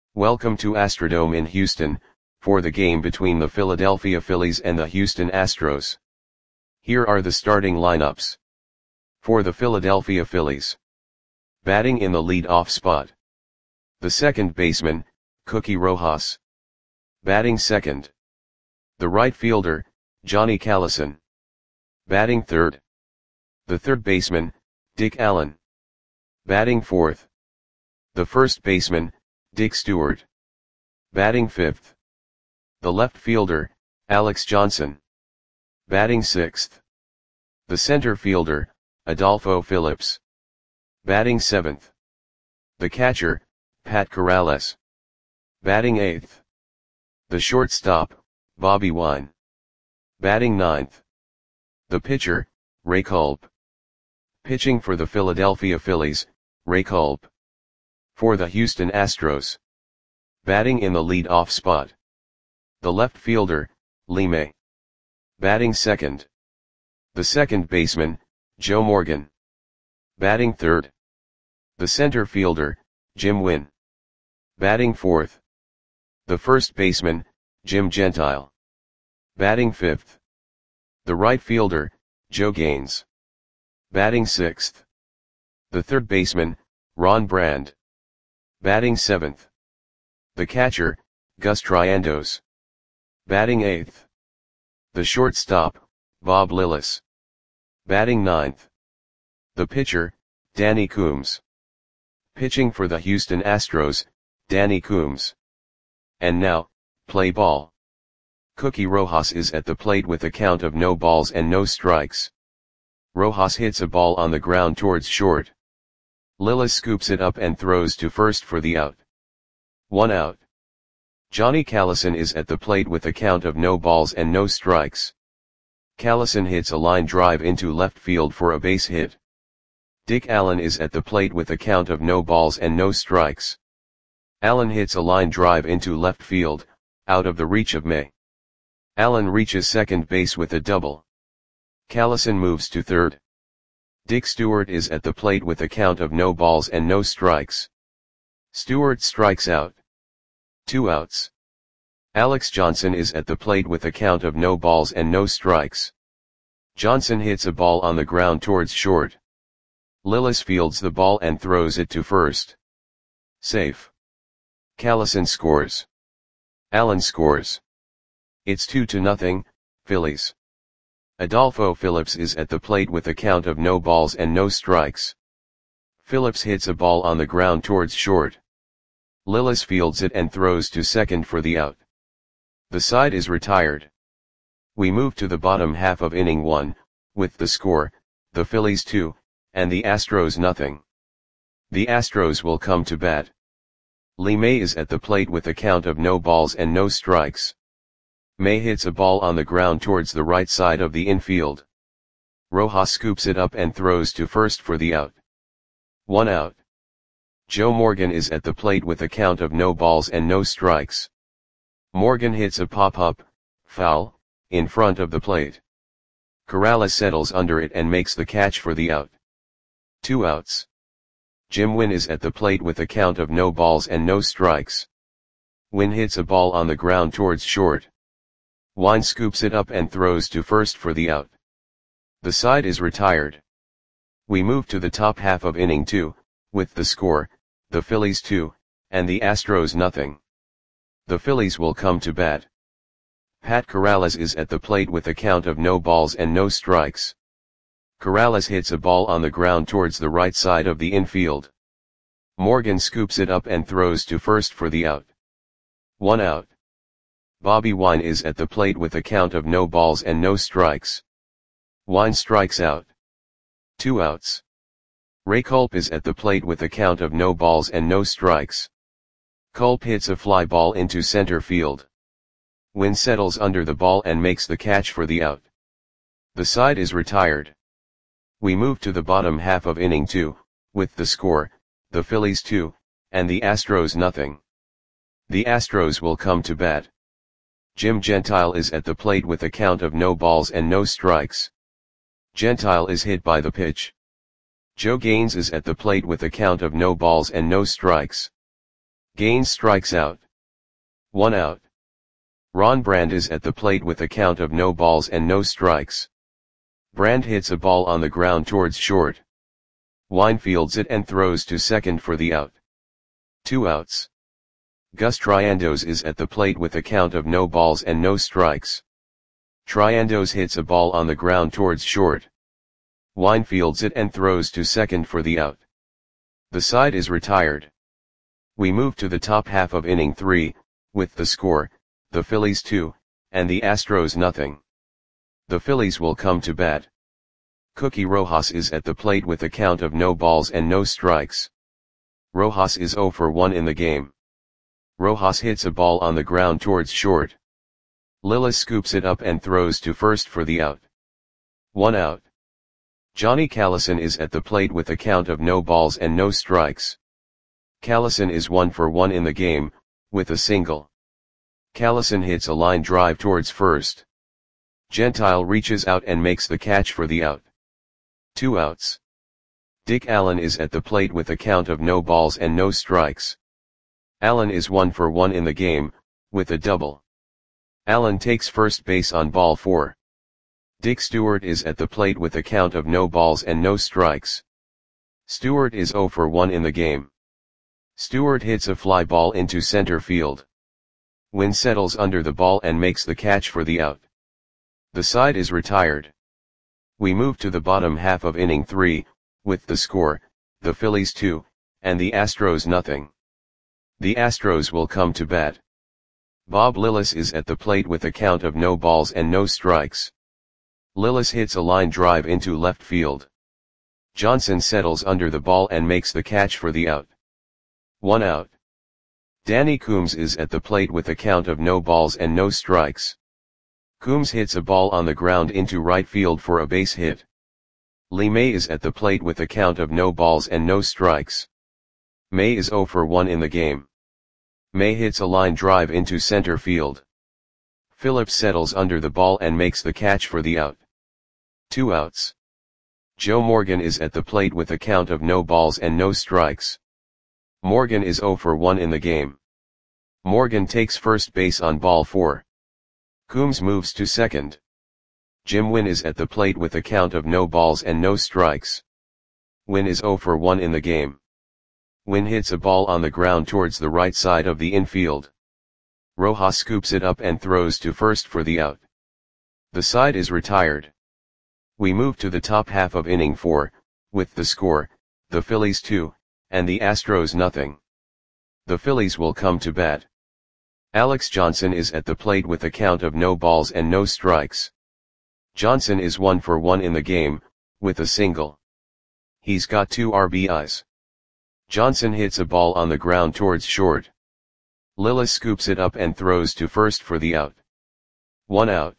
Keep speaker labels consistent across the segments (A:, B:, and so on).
A: Welcome to Astrodome in Houston, for the game between the Philadelphia Phillies and the Houston Astros. Here are the starting lineups. For the Philadelphia Phillies. Batting in the lead-off spot. The second baseman, Cookie Rojas. Batting second. The right fielder, Johnny Callison. Batting third. The third baseman, Dick Allen. Batting fourth. The first baseman, Dick Stewart. Batting fifth. The left fielder, Alex Johnson. Batting sixth. The center fielder, Adolfo Phillips. Batting seventh. The catcher, Pat Corrales. Batting eighth. The shortstop, Bobby Wine. Batting ninth. The pitcher, Ray Culp. Pitching for the Philadelphia Phillies, Ray Culp. For the Houston Astros. Batting in the lead-off spot. The left fielder, Lee May. Batting second. The second baseman, Joe Morgan. Batting third. The center fielder, Jim Wynn. Batting fourth. The first baseman, Jim Gentile. Batting fifth. The right fielder, Joe Gaines. Batting sixth. The third baseman, Ron Brand. Batting seventh. The catcher, Gus Triandos. Batting eighth. The shortstop, Bob Lillis. Batting ninth. The pitcher, Danny Coombs. Pitching for the Houston Astros, Danny Coombs. And now, play ball. Cookie Rojas is at the plate with a count of no balls and no strikes. Rojas hits a ball on the ground towards short. Lillis scoops it up and throws to first for the out. 1 out. Johnny Callison is at the plate with a count of no balls and no strikes. Callison hits a line drive into left field for a base hit. Dick Allen is at the plate with a count of no balls and no strikes. Allen hits a line drive into left field, out of the reach of May. Allen reaches second base with a double. Callison moves to third. Dick Stewart is at the plate with a count of no balls and no strikes. Stewart strikes out. 2 outs. Alex Johnson is at the plate with a count of no balls and no strikes. Johnson hits a ball on the ground towards short. Lillis fields the ball and throws it to first. Safe. Callison scores. Allen scores. It's 2-0, Phillies. Adolfo Phillips is at the plate with a count of no balls and no strikes. Phillips hits a ball on the ground towards short. Lillis fields it and throws to second for the out. The side is retired. We move to the bottom half of inning 1, with the score, the Phillies 2, and the Astros nothing. The Astros will come to bat. Lee May is at the plate with a count of no balls and no strikes. May hits a ball on the ground towards the right side of the infield. Rojas scoops it up and throws to first for the out. 1 out. Joe Morgan is at the plate with a count of no balls and no strikes. Morgan hits a pop-up, foul, in front of the plate. Corrales settles under it and makes the catch for the out. 2 outs. Jim Wynn is at the plate with a count of no balls and no strikes. Wynn hits a ball on the ground towards short. Wine scoops it up and throws to first for the out. The side is retired. We move to the top half of inning 2, with the score, the Phillies 2, and the Astros nothing. The Phillies will come to bat. Pat Corrales is at the plate with a count of no balls and no strikes. Corrales hits a ball on the ground towards the right side of the infield. Morgan scoops it up and throws to first for the out. 1 out. Bobby Wine is at the plate with a count of no balls and no strikes. Wine strikes out. 2 outs. Ray Culp is at the plate with a count of no balls and no strikes. Culp hits a fly ball into center field. Wynn settles under the ball and makes the catch for the out. The side is retired. We move to the bottom half of inning 2, with the score, the Phillies 2, and the Astros nothing. The Astros will come to bat. Jim Gentile is at the plate with a count of no balls and no strikes. Gentile is hit by the pitch. Joe Gaines is at the plate with a count of no balls and no strikes. Gaines strikes out. 1 out. Ron Brand is at the plate with a count of no balls and no strikes. Brand hits a ball on the ground towards short. Wine fields it and throws to second for the out. 2 outs. Gus Triandos is at the plate with a count of no balls and no strikes. Triandos hits a ball on the ground towards short. Wine fields it and throws to second for the out. The side is retired. We move to the top half of inning 3, with the score, the Phillies 2, and the Astros nothing. The Phillies will come to bat. Cookie Rojas is at the plate with a count of no balls and no strikes. Rojas is 0 for 1 in the game. Rojas hits a ball on the ground towards short. Lillis scoops it up and throws to first for the out. 1 out. Johnny Callison is at the plate with a count of no balls and no strikes. Callison is 1 for 1 in the game, with a single. Callison hits a line drive towards first. Gentile reaches out and makes the catch for the out. 2 outs. Dick Allen is at the plate with a count of no balls and no strikes. Allen is 1 for 1 in the game, with a double. Allen takes first base on ball 4. Dick Stewart is at the plate with a count of no balls and no strikes. Stewart is 0 for 1 in the game. Stewart hits a fly ball into center field. Wynn settles under the ball and makes the catch for the out. The side is retired. We move to the bottom half of inning 3, with the score, the Phillies 2, and the Astros nothing. The Astros will come to bat. Bob Lillis is at the plate with a count of no balls and no strikes. Lillis hits a line drive into left field. Johnson settles under the ball and makes the catch for the out. 1 out. Danny Coombs is at the plate with a count of no balls and no strikes. Coombs hits a ball on the ground into right field for a base hit. Lee May is at the plate with a count of no balls and no strikes. May is 0 for 1 in the game. May hits a line drive into center field. Phillips settles under the ball and makes the catch for the out. 2 outs. Joe Morgan is at the plate with a count of no balls and no strikes. Morgan is 0 for 1 in the game. Morgan takes first base on ball 4. Coombs moves to second. Jim Wynn is at the plate with a count of no balls and no strikes. Wynn is 0 for 1 in the game. Wynn hits a ball on the ground towards the right side of the infield. Rojas scoops it up and throws to first for the out. The side is retired. We move to the top half of inning 4, with the score, the Phillies 2, and the Astros nothing. The Phillies will come to bat. Alex Johnson is at the plate with a count of no balls and no strikes. Johnson is 1 for 1 in the game, with a single. He's got 2 RBIs. Johnson hits a ball on the ground towards short. Lillis scoops it up and throws to first for the out. 1 out.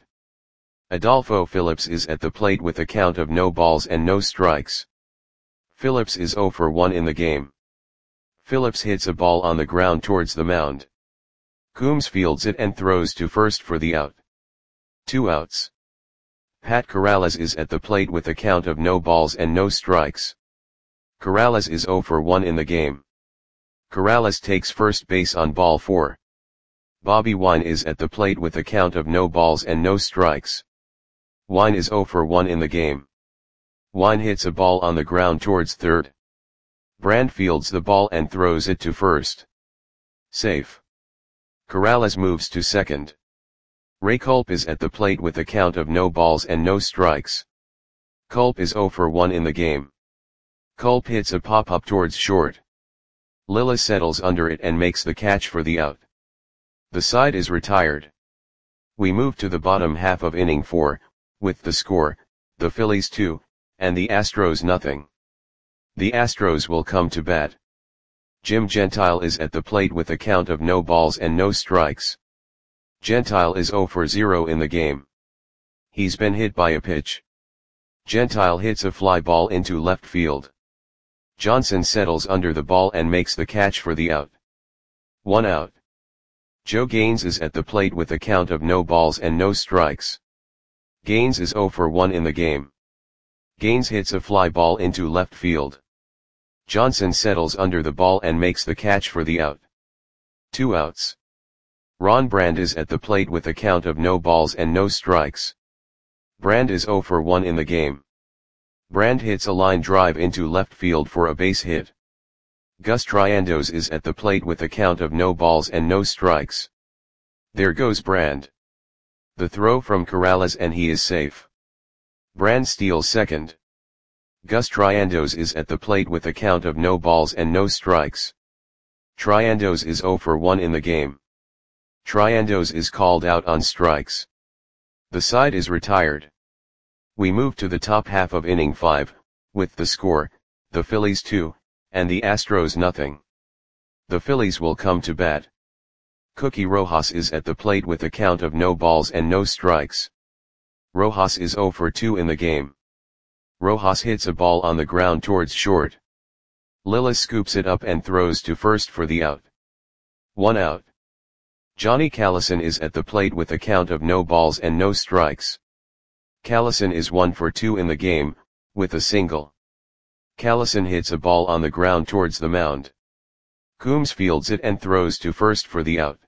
A: Adolfo Phillips is at the plate with a count of no balls and no strikes. Phillips is 0 for 1 in the game. Phillips hits a ball on the ground towards the mound. Coombs fields it and throws to first for the out. 2 outs. Pat Corrales is at the plate with a count of no balls and no strikes. Corrales is 0 for 1 in the game. Corrales takes first base on ball 4. Bobby Wine is at the plate with a count of no balls and no strikes. Wine is 0 for 1 in the game. Wine hits a ball on the ground towards third. Brand fields the ball and throws it to first. Safe. Corrales moves to second. Ray Culp is at the plate with a count of no balls and no strikes. Culp is 0 for 1 in the game. Culp hits a pop-up towards short. Lillis settles under it and makes the catch for the out. The side is retired. We move to the bottom half of inning 4, with the score, the Phillies 2, and the Astros nothing. The Astros will come to bat. Jim Gentile is at the plate with a count of no balls and no strikes. Gentile is 0 for 0 in the game. He's been hit by a pitch. Gentile hits a fly ball into left field. Johnson settles under the ball and makes the catch for the out. 1 out. Joe Gaines is at the plate with a count of no balls and no strikes. Gaines is 0 for 1 in the game. Gaines hits a fly ball into left field. Johnson settles under the ball and makes the catch for the out. 2 outs. Ron Brand is at the plate with a count of no balls and no strikes. Brand is 0 for 1 in the game. Brand hits a line drive into left field for a base hit. Gus Triandos is at the plate with a count of no balls and no strikes. There goes Brand. The throw from Corrales and he is safe. Brand steals second. Gus Triandos is at the plate with a count of no balls and no strikes. Triandos is 0 for 1 in the game. Triandos is called out on strikes. The side is retired. We move to the top half of inning 5, with the score, the Phillies 2, and the Astros nothing. The Phillies will come to bat. Cookie Rojas is at the plate with a count of no balls and no strikes. Rojas is 0 for 2 in the game. Rojas hits a ball on the ground towards short. Lillis scoops it up and throws to first for the out. 1 out. Johnny Callison is at the plate with a count of no balls and no strikes. Callison is 1 for 2 in the game, with a single. Callison hits a ball on the ground towards the mound. Coombs fields it and throws to first for the out.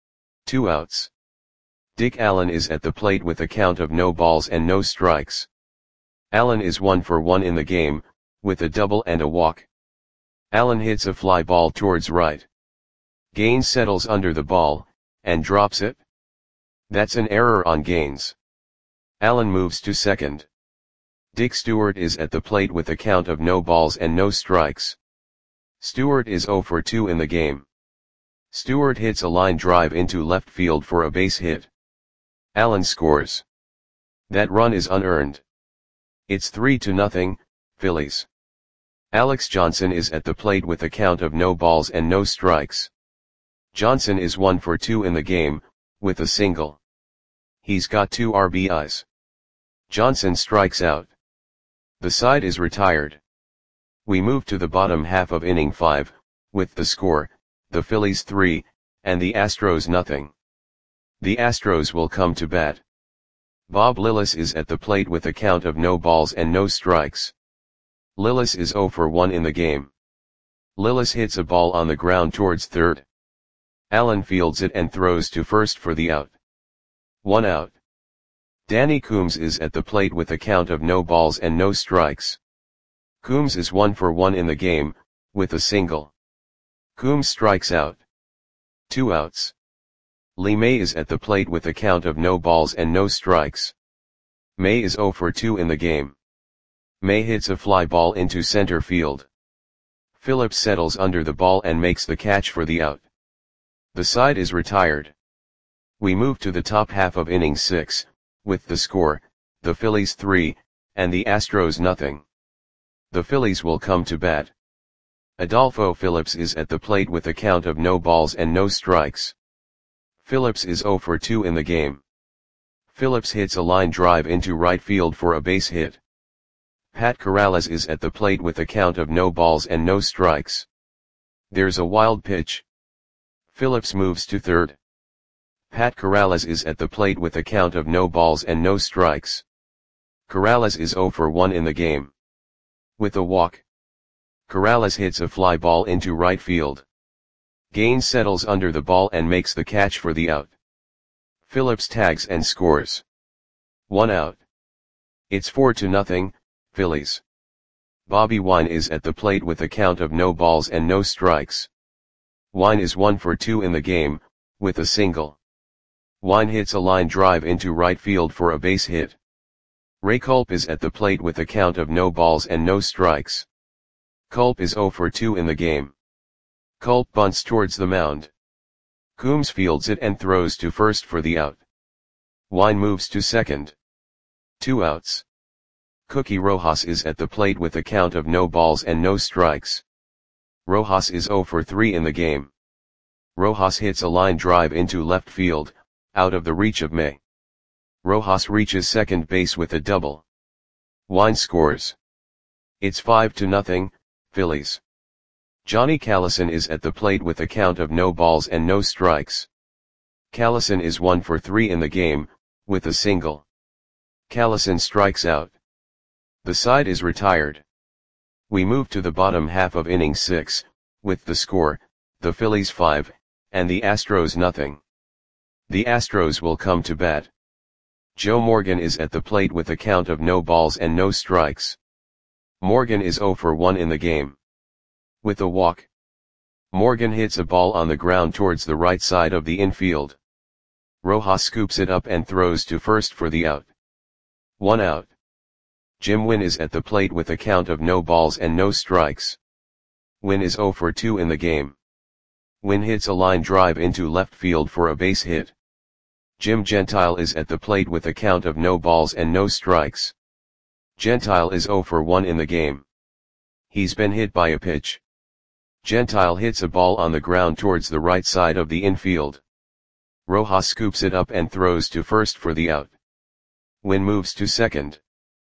A: 2 outs. Dick Allen is at the plate with a count of no balls and no strikes. Allen is 1 for 1 in the game, with a double and a walk. Allen hits a fly ball towards right. Gaines settles under the ball, and drops it. That's an error on Gaines. Allen moves to second. Dick Stewart is at the plate with a count of no balls and no strikes. Stewart is 0 for 2 in the game. Stewart hits a line drive into left field for a base hit. Allen scores. That run is unearned. It's 3-0, Phillies. Alex Johnson is at the plate with a count of no balls and no strikes. Johnson is 1 for 2 in the game, with a single. He's got 2 RBIs. Johnson strikes out. The side is retired. We move to the bottom half of inning 5, with the score, the Phillies 3, and the Astros nothing. The Astros will come to bat. Bob Lillis is at the plate with a count of no balls and no strikes. Lillis is 0 for 1 in the game. Lillis hits a ball on the ground towards third. Allen fields it and throws to first for the out. 1 out. Danny Coombs is at the plate with a count of no balls and no strikes. Coombs is 1 for 1 in the game, with a single. Coombs strikes out. 2 outs. Lee May is at the plate with a count of no balls and no strikes. May is 0 for 2 in the game. May hits a fly ball into center field. Phillips settles under the ball and makes the catch for the out. The side is retired. We move to the top half of inning 6, with the score, the Phillies 3, and the Astros nothing. The Phillies will come to bat. Adolfo Phillips is at the plate with a count of no balls and no strikes. Phillips is 0 for 2 in the game. Phillips hits a line drive into right field for a base hit. Pat Corrales is at the plate with a count of no balls and no strikes. There's a wild pitch. Phillips moves to third. Pat Corrales is at the plate with a count of no balls and no strikes. Corrales is 0 for 1 in the game. With a walk. Corrales hits a fly ball into right field. Gaines settles under the ball and makes the catch for the out. Phillips tags and scores. 1 out. It's 4-0, Phillies. Bobby Wine is at the plate with a count of no balls and no strikes. Wine is 1 for 2 in the game, with a single. Wine hits a line drive into right field for a base hit. Ray Culp is at the plate with a count of no balls and no strikes. Culp is 0 for 2 in the game. Culp bunts towards the mound. Coombs fields it and throws to first for the out. Wine moves to second. 2 outs. Cookie Rojas is at the plate with a count of no balls and no strikes. Rojas is 0 for 3 in the game. Rojas hits a line drive into left field, out of the reach of May. Rojas reaches second base with a double. Wine scores. It's 5-0, Phillies. Johnny Callison is at the plate with a count of no balls and no strikes. Callison is 1 for 3 in the game, with a single. Callison strikes out. The side is retired. We move to the bottom half of inning 6, with the score, the Phillies 5, and the Astros nothing. The Astros will come to bat. Joe Morgan is at the plate with a count of no balls and no strikes. Morgan is 0 for 1 in the game. With a walk, Morgan hits a ball on the ground towards the right side of the infield. Rojas scoops it up and throws to first for the out. 1 out. Jim Wynn is at the plate with a count of no balls and no strikes. Wynn is 0 for 2 in the game. Wynn hits a line drive into left field for a base hit. Jim Gentile is at the plate with a count of no balls and no strikes. Gentile is 0 for 1 in the game. He's been hit by a pitch. Gentile hits a ball on the ground towards the right side of the infield. Rojas scoops it up and throws to first for the out. Wynn moves to second.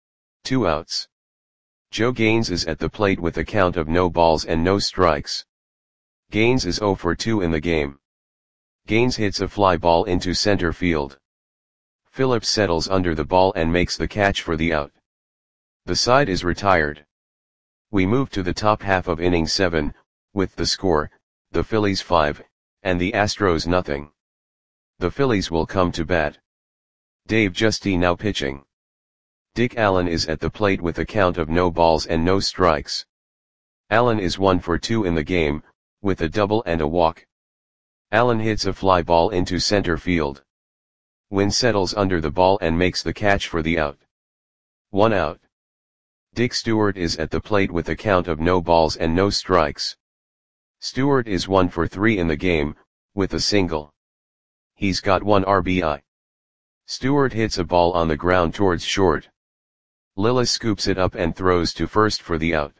A: 2 outs. Joe Gaines is at the plate with a count of no balls and no strikes. Gaines is 0 for 2 in the game. Gaines hits a fly ball into center field. Phillips settles under the ball and makes the catch for the out. The side is retired. We move to the top half of inning 7, with the score, the Phillies 5, and the Astros nothing. The Phillies will come to bat. Dave Giusti now pitching. Dick Allen is at the plate with a count of no balls and no strikes. Allen is 1 for 2 in the game, with a double and a walk. Allen hits a fly ball into center field. Wynn settles under the ball and makes the catch for the out. 1 out. Dick Stewart is at the plate with a count of no balls and no strikes. Stewart is 1 for 3 in the game, with a single. He's got 1 RBI. Stewart hits a ball on the ground towards short. Lillis scoops it up and throws to first for the out.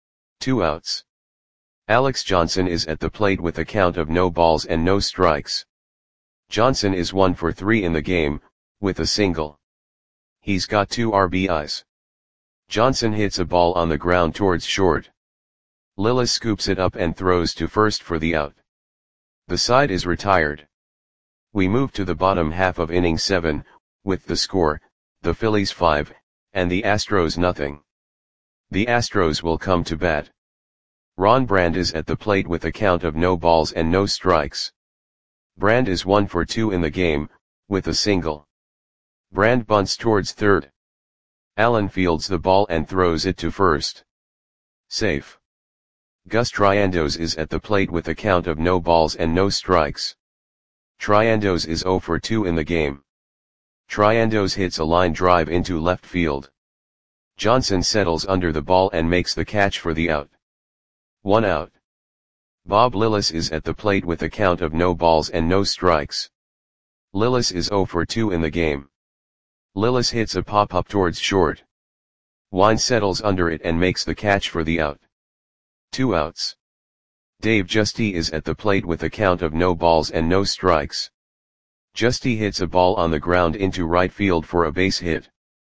A: 2 outs. Alex Johnson is at the plate with a count of no balls and no strikes. Johnson is 1 for 3 in the game, with a single. He's got 2 RBIs. Johnson hits a ball on the ground towards short. Lillis scoops it up and throws to first for the out. The side is retired. We move to the bottom half of inning 7, with the score, the Phillies 5, and the Astros nothing. The Astros will come to bat. Ron Brand is at the plate with a count of no balls and no strikes. Brand is 1 for 2 in the game, with a single. Brand bunts towards third. Allen fields the ball and throws it to first. Safe. Gus Triandos is at the plate with a count of no balls and no strikes. Triandos is 0 for 2 in the game. Triandos hits a line drive into left field. Johnson settles under the ball and makes the catch for the out. 1 out. Bob Lillis is at the plate with a count of no balls and no strikes. Lillis is 0 for 2 in the game. Lillis hits a pop-up towards short. Wine settles under it and makes the catch for the out. 2 outs. Dave Giusti is at the plate with a count of no balls and no strikes. Giusti hits a ball on the ground into right field for a base hit.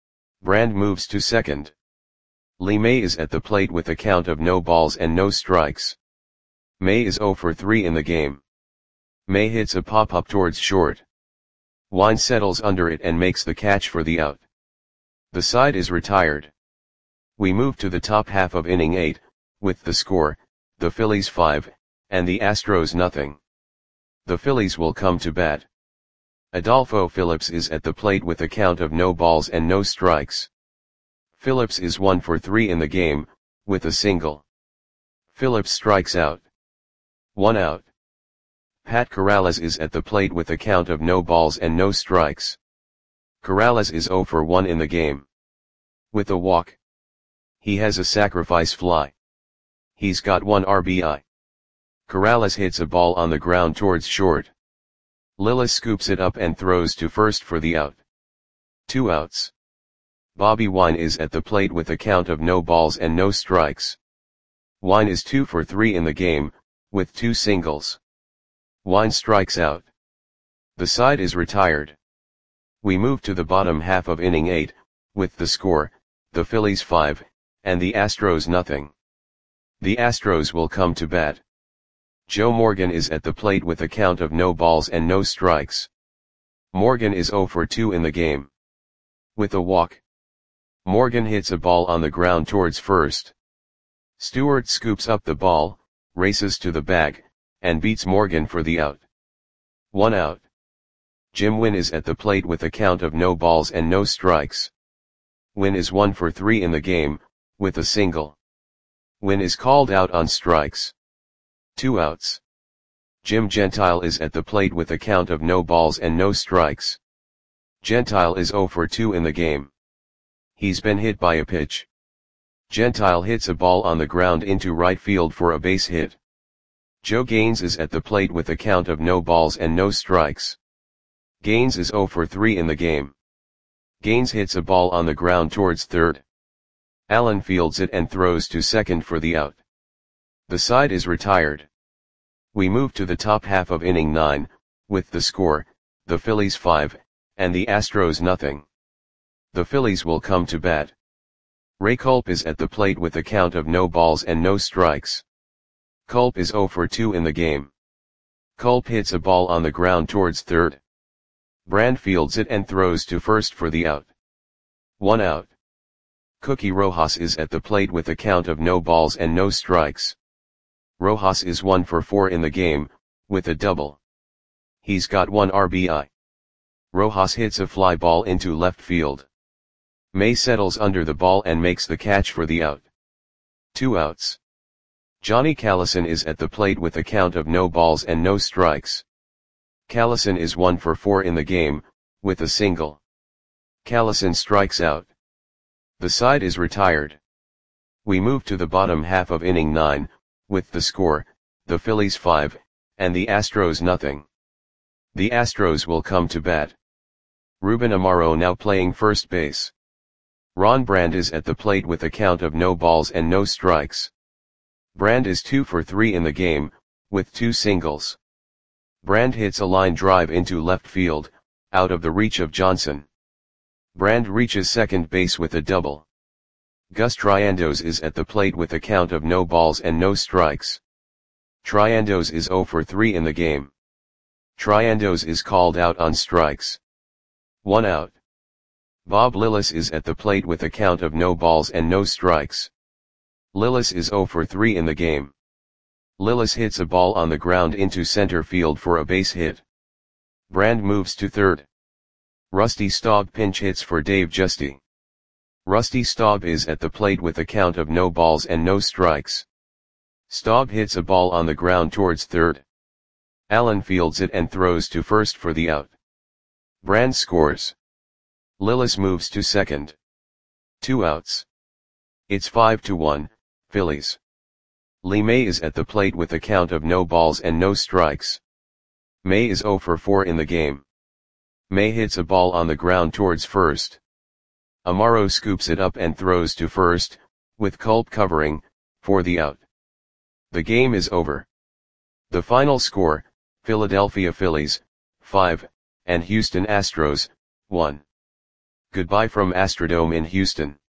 A: Brand moves to second. Lee May is at the plate with a count of no balls and no strikes. May is 0 for 3 in the game. May hits a pop-up towards short. Wine settles under it and makes the catch for the out. The side is retired. We move to the top half of inning 8, with the score, the Phillies 5, and the Astros nothing. The Phillies will come to bat. Adolfo Phillips is at the plate with a count of no balls and no strikes. Phillips is 1 for 3 in the game, with a single. Phillips strikes out. 1 out. Pat Corrales is at the plate with a count of no balls and no strikes. Corrales is 0 for 1 in the game. With a walk. He has a sacrifice fly. He's got 1 RBI. Corrales hits a ball on the ground towards short. Lillis scoops it up and throws to first for the out. 2 outs. Bobby Wine is at the plate with a count of no balls and no strikes. Wine is 2 for 3 in the game, with 2 singles. Wine strikes out. The side is retired. We move to the bottom half of inning 8, with the score, the Phillies 5, and the Astros nothing. The Astros will come to bat. Joe Morgan is at the plate with a count of no balls and no strikes. Morgan is 0 for 2 in the game. With a walk. Morgan hits a ball on the ground towards first. Stewart scoops up the ball, races to the bag, and beats Morgan for the out. 1 out. Jim Wynn is at the plate with a count of no balls and no strikes. Wynn is 1 for 3 in the game, with a single. Wynn is called out on strikes. 2 outs. Jim Gentile is at the plate with a count of no balls and no strikes. Gentile is 0 for 2 in the game. He's been hit by a pitch. Gentile hits a ball on the ground into right field for a base hit. Joe Gaines is at the plate with a count of no balls and no strikes. Gaines is 0 for 3 in the game. Gaines hits a ball on the ground towards third. Allen fields it and throws to second for the out. The side is retired. We move to the top half of inning 9, with the score, the Phillies 5, and the Astros nothing. The Phillies will come to bat. Ray Culp is at the plate with a count of no balls and no strikes. Culp is 0 for 2 in the game. Culp hits a ball on the ground towards third. Brand fields it and throws to first for the out. 1 out. Cookie Rojas is at the plate with a count of no balls and no strikes. Rojas is 1 for 4 in the game, with a double. He's got 1 RBI. Rojas hits a fly ball into left field. May settles under the ball and makes the catch for the out. 2 outs. Johnny Callison is at the plate with a count of no balls and no strikes. Callison is 1 for 4 in the game, with a single. Callison strikes out. The side is retired. We move to the bottom half of inning 9, with the score, the Phillies 5, and the Astros nothing. The Astros will come to bat. Ruben Amaro now playing first base. Ron Brand is at the plate with a count of no balls and no strikes. Brand is 2 for 3 in the game, with 2 singles. Brand hits a line drive into left field, out of the reach of Johnson. Brand reaches second base with a double. Gus Triandos is at the plate with a count of no balls and no strikes. Triandos is 0 for 3 in the game. Triandos is called out on strikes. 1 out. Bob Lillis is at the plate with a count of no balls and no strikes. Lillis is 0 for 3 in the game. Lillis hits a ball on the ground into center field for a base hit. Brand moves to third. Rusty Staub pinch hits for Dave Giusti. Rusty Staub is at the plate with a count of no balls and no strikes. Staub hits a ball on the ground towards third. Allen fields it and throws to first for the out. Brand scores. Lillis moves to second. 2 outs. It's 5-1, Phillies. Lee May is at the plate with a count of no balls and no strikes. May is 0 for 4 in the game. May hits a ball on the ground towards first. Amaro scoops it up and throws to first, with Culp covering, for the out. The game is over. The final score, Philadelphia Phillies, 5, and Houston Astros, 1. Goodbye from Astrodome in Houston.